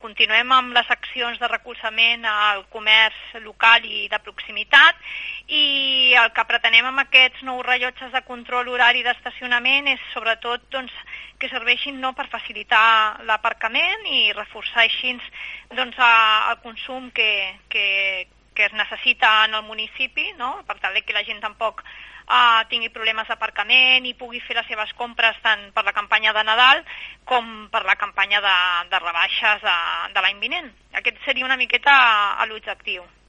continuem amb les accions de recolzament al comerç local i de proximitat, i el que pretenem amb aquests nous rellotges de control horari d'estacionament és sobretot que serveixin per facilitar l'aparcament i reforçar així el consum que es necessita en el municipi, per tal que la gent tampoc tingui problemes d'aparcament i pugui fer les seves compres tant per la campanya de Nadal com per la campanya de rebaixes de l'any vinent. Aquest seria una miqueta l'objectiu.